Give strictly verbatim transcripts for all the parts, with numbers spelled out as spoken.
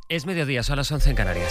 Es mediodía, son las once en Canarias.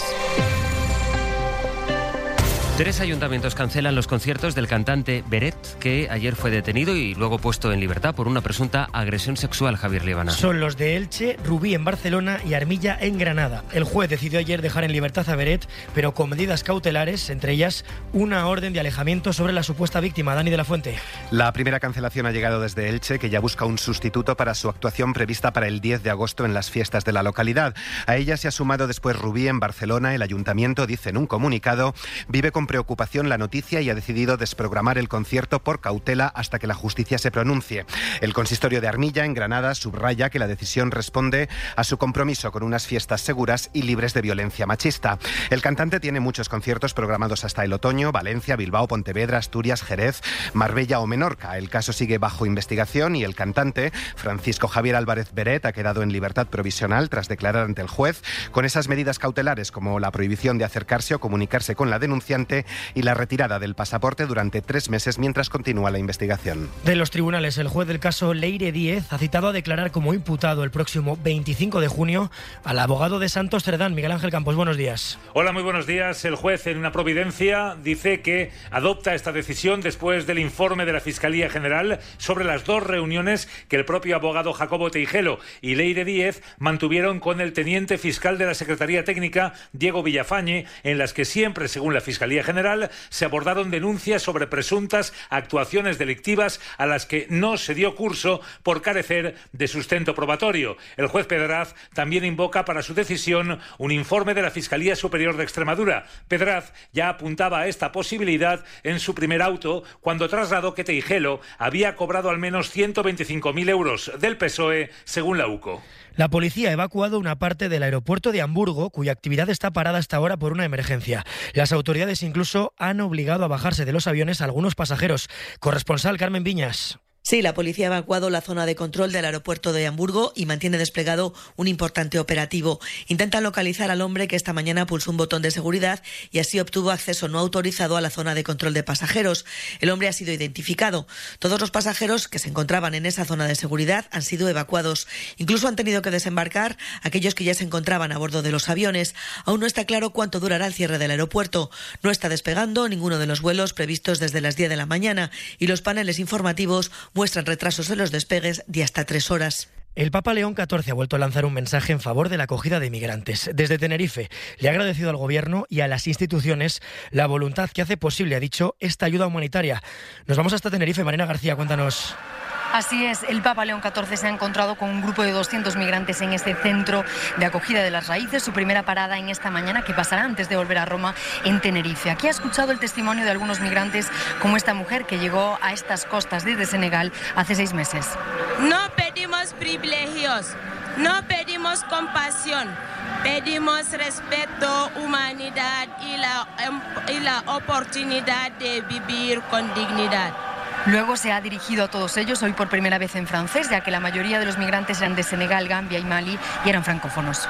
Tres ayuntamientos cancelan los conciertos del cantante Beret, que ayer fue detenido y luego puesto en libertad por una presunta agresión sexual, Javier Líbana. Son los de Elche, Rubí en Barcelona y Armilla en Granada. El juez decidió ayer dejar en libertad a Beret, pero con medidas cautelares, entre ellas una orden de alejamiento sobre la supuesta víctima, Dani de la Fuente. La primera cancelación ha llegado desde Elche, que ya busca un sustituto para su actuación prevista para el diez de agosto en las fiestas de la localidad. A ella se ha sumado después Rubí en Barcelona. El ayuntamiento dice en un comunicado: vive con preocupación la noticia y ha decidido desprogramar el concierto por cautela hasta que la justicia se pronuncie. El consistorio de Armilla, en Granada, subraya que la decisión responde a su compromiso con unas fiestas seguras y libres de violencia machista. El cantante tiene muchos conciertos programados hasta el otoño: Valencia, Bilbao, Pontevedra, Asturias, Jerez, Marbella o Menorca. El caso sigue bajo investigación y el cantante, Francisco Javier Álvarez Beret, ha quedado en libertad provisional tras declarar ante el juez, con esas medidas cautelares como la prohibición de acercarse o comunicarse con la denunciante y la retirada del pasaporte durante tres meses mientras continúa la investigación. De los tribunales, el juez del caso Leire Díez ha citado a declarar como imputado el próximo veinticinco de junio al abogado de Santos Cerdán, Miguel Ángel Campos. Buenos días. Hola, muy buenos días. El juez, en una providencia, dice que adopta esta decisión después del informe de la Fiscalía General sobre las dos reuniones que el propio abogado Jacobo Teijelo y Leire Díez mantuvieron con el teniente fiscal de la Secretaría Técnica, Diego Villafañe, en las que siempre, según la Fiscalía General, se abordaron denuncias sobre presuntas actuaciones delictivas a las que no se dio curso por carecer de sustento probatorio. El juez Pedraz también invoca para su decisión un informe de la Fiscalía Superior de Extremadura. Pedraz ya apuntaba a esta posibilidad en su primer auto cuando trasladó que Teijelo había cobrado al menos ciento veinticinco mil euros del P S O E, según la U C O. La policía ha evacuado una parte del aeropuerto de Hamburgo, cuya actividad está parada hasta ahora por una emergencia. Las autoridades incluso han obligado a bajarse de los aviones a algunos pasajeros. Corresponsal Carmen Viñas. Sí, la policía ha evacuado la zona de control del aeropuerto de Hamburgo y mantiene desplegado un importante operativo. Intentan localizar al hombre que esta mañana pulsó un botón de seguridad y así obtuvo acceso no autorizado a la zona de control de pasajeros. El hombre ha sido identificado. Todos los pasajeros que se encontraban en esa zona de seguridad han sido evacuados. Incluso han tenido que desembarcar aquellos que ya se encontraban a bordo de los aviones. Aún no está claro cuánto durará el cierre del aeropuerto. No está despegando ninguno de los vuelos previstos desde las diez de la mañana y los paneles informativos muestran retrasos en los despegues de hasta tres horas. El Papa León catorce ha vuelto a lanzar un mensaje en favor de la acogida de inmigrantes. Desde Tenerife le ha agradecido al Gobierno y a las instituciones la voluntad que hace posible, ha dicho, esta ayuda humanitaria. Nos vamos hasta Tenerife. Marina García, cuéntanos. Así es, el Papa León catorce se ha encontrado con un grupo de doscientos migrantes en este centro de acogida de las raíces, su primera parada en esta mañana, que pasará antes de volver a Roma, en Tenerife. Aquí ha escuchado el testimonio de algunos migrantes, como esta mujer que llegó a estas costas desde Senegal hace seis meses. No pedimos privilegios, no pedimos compasión, pedimos respeto, humanidad y la, y la oportunidad de vivir con dignidad. Luego se ha dirigido a todos ellos, hoy por primera vez en francés, ya que la mayoría de los migrantes eran de Senegal, Gambia y Mali y eran francófonos.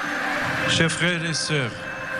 Chers frères et sœurs,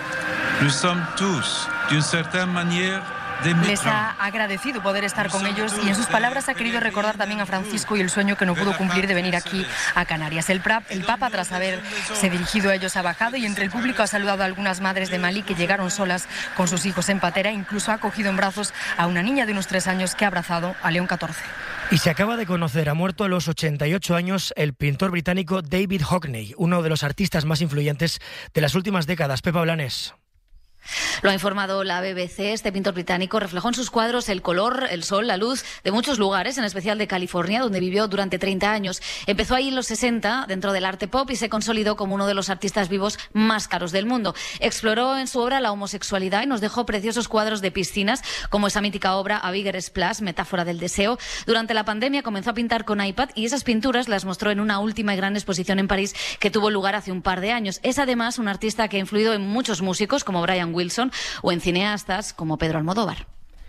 nous sommes tous, d'une certaine manière, les ha agradecido poder estar con ellos y en sus palabras ha querido recordar también a Francisco y el sueño que no pudo cumplir de venir aquí a Canarias. El, pra, el Papa, tras haberse dirigido a ellos, ha bajado y entre el público ha saludado a algunas madres de Malí que llegaron solas con sus hijos en patera. Incluso ha cogido en brazos a una niña de unos tres años que ha abrazado a León catorce. Y se acaba de conocer, ha muerto a los ochenta y ocho años el pintor británico David Hockney, uno de los artistas más influyentes de las últimas décadas. Pepa Blanes. Lo ha informado la B B C. Este pintor británico reflejó en sus cuadros el color, el sol, la luz de muchos lugares, en especial de California, donde vivió durante treinta años. Empezó ahí en los sesenta, dentro del arte pop, y se consolidó como uno de los artistas vivos más caros del mundo. Exploró en su obra la homosexualidad y nos dejó preciosos cuadros de piscinas, como esa mítica obra A Bigger Splash, metáfora del deseo. Durante la pandemia comenzó a pintar con iPad y esas pinturas las mostró en una última y gran exposición en París que tuvo lugar hace un par de años. Es además un artista que ha influido en muchos músicos, como Brian Wilson, o en cineastas como Pedro Almodóvar.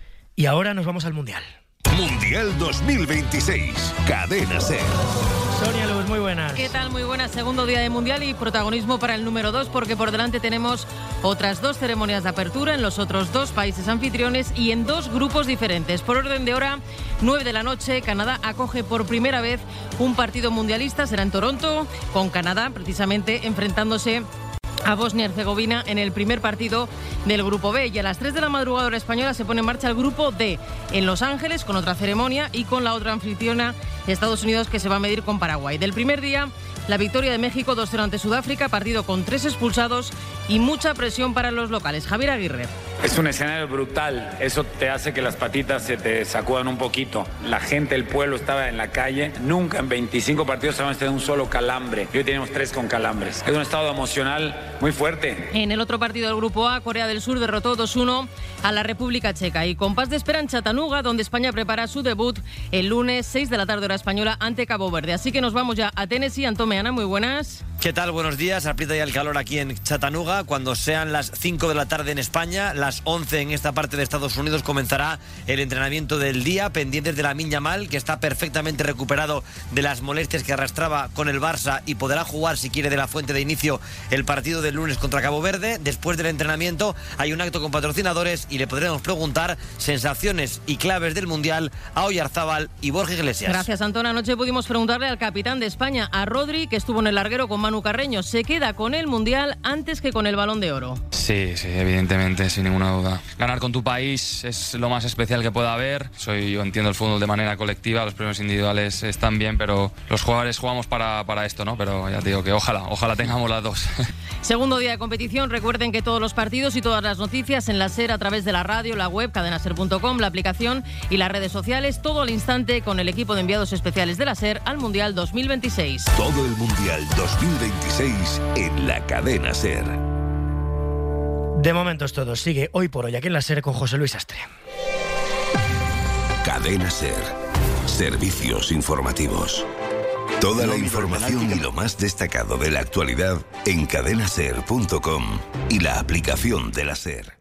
Y ahora nos vamos al Mundial. Mundial dos mil veintiséis, Cadena SER. Sonia Luz, muy buenas. ¿Qué tal? Muy buenas. Segundo día de Mundial y protagonismo para el número dos, porque por delante tenemos otras dos ceremonias de apertura en los otros dos países anfitriones y en dos grupos diferentes. Por orden de hora, nueve de la noche, Canadá acoge por primera vez un partido mundialista. Será en Toronto, con Canadá precisamente enfrentándose a Bosnia-Herzegovina en el primer partido del Grupo B. Y a las tres de la madrugada hora española se pone en marcha el Grupo D en Los Ángeles con otra ceremonia y con la otra anfitriona, Estados Unidos, que se va a medir con Paraguay. Del primer día, la victoria de México dos cero ante Sudáfrica, partido con tres expulsados y mucha presión para los locales. Javier Aguirre. Es un escenario brutal, eso te hace que las patitas se te sacudan un poquito. La gente, el pueblo estaba en la calle, nunca en veinticinco partidos habíamos tenido un solo calambre. Y hoy tenemos tres con calambres. Es un estado emocional muy fuerte. En el otro partido del Grupo A, Corea del Sur derrotó dos uno a la República Checa. Y con paz de espera en Chattanooga, donde España prepara su debut el lunes seis de la tarde hora española ante Cabo Verde. Así que nos vamos ya a Tennessee. Antón Meana, muy buenas. ¿Qué tal? Buenos días. Aprieta ya el calor aquí en Chattanooga. Cuando sean las cinco de la tarde en España, las once en esta parte de Estados Unidos, comenzará el entrenamiento del día, pendientes de Lamine Yamal, que está perfectamente recuperado de las molestias que arrastraba con el Barça y podrá jugar, si quiere, de la fuente de inicio el partido del lunes contra Cabo Verde. Después del entrenamiento hay un acto con patrocinadores y le podremos preguntar sensaciones y claves del Mundial a Oyarzábal y Borja Iglesias. Gracias, Antón. Anoche pudimos preguntarle al capitán de España, a Rodri, que estuvo en el larguero con Manu Carreño. ¿Se queda con el Mundial antes que con el Balón de Oro? Sí, sí, evidentemente, sin ninguna duda. Ganar con tu país es lo más especial que pueda haber. Soy, yo entiendo el fútbol de manera colectiva, los premios individuales están bien, pero los jugadores jugamos para, para esto, ¿no? Pero ya te digo que ojalá, ojalá tengamos las dos. Segundo día de competición. Recuerden que todos los partidos y todas las noticias en la SER a través de la radio, la web, cadena ser punto com, la aplicación y las redes sociales. Todo al instante con el equipo de enviados especiales de la SER al Mundial dos mil veintiséis. Todo el Mundial dos mil veintiséis en la cadena SER. De momento es todo. Sigue Hoy por Hoy aquí en la SER con José Luis Astre. Cadena SER. Servicios informativos. Toda la información y lo más destacado de la actualidad en cadena ser punto com y la aplicación de la SER.